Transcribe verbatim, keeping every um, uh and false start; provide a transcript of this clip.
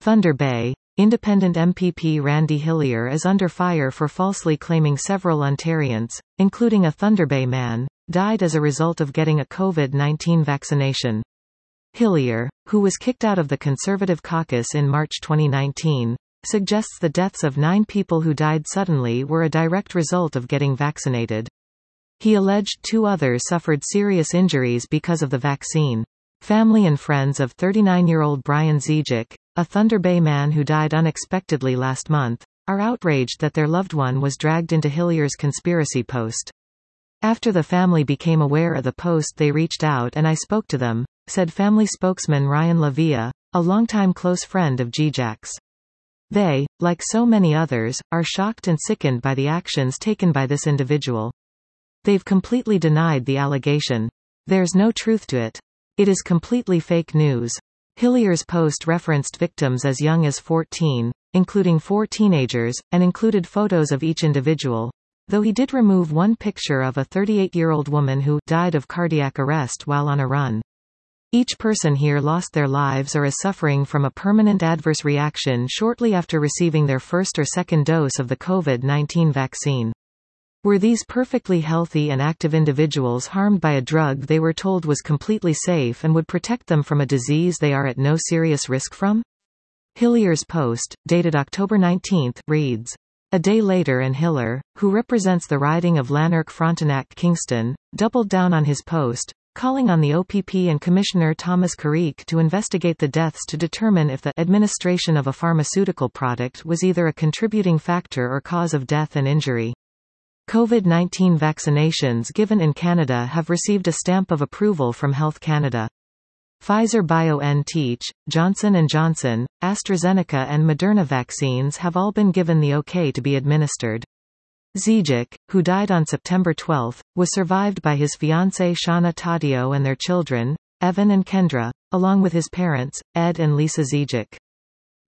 Thunder Bay. Independent M P P Randy Hillier is under fire for falsely claiming several Ontarians, including a Thunder Bay man, died as a result of getting a COVID nineteen vaccination. Hillier, who was kicked out of the Conservative caucus in March twenty nineteen, suggests the deaths of nine people who died suddenly were a direct result of getting vaccinated. He alleged two others suffered serious injuries because of the vaccine. Family and friends of thirty-nine-year-old Brian Zijic, a Thunder Bay man who died unexpectedly last month, are outraged that their loved one was dragged into Hillier's conspiracy post. After the family became aware of the post, they reached out and I spoke to them, said family spokesman Ryan Lavia, a longtime close friend of Zijic's. They, like so many others, are shocked and sickened by the actions taken by this individual. They've completely denied the allegation. There's no truth to it. It is completely fake news. Hillier's post referenced victims as young as fourteen, including four teenagers, and included photos of each individual, though he did remove one picture of a thirty-eight-year-old woman who died of cardiac arrest while on a run. Each person here lost their lives or is suffering from a permanent adverse reaction shortly after receiving their first or second dose of the COVID nineteen vaccine. Were these perfectly healthy and active individuals harmed by a drug they were told was completely safe and would protect them from a disease they are at no serious risk from? Hillier's post, dated October nineteenth, reads, "A day later and Hiller, who represents the riding of Lanark-Frontenac-Kingston, doubled down on his post, calling on the O P P and Commissioner Thomas Carrique to investigate the deaths to determine if the administration of a pharmaceutical product was either a contributing factor or cause of death and injury." COVID nineteen vaccinations given in Canada have received a stamp of approval from Health Canada. Pfizer-BioNTech, Johnson and Johnson, AstraZeneca and Moderna vaccines have all been given the okay to be administered. Zijic, who died on September twelfth, was survived by his fiancée Shauna Taddeo and their children, Evan and Kendra, along with his parents, Ed and Lisa Zijic.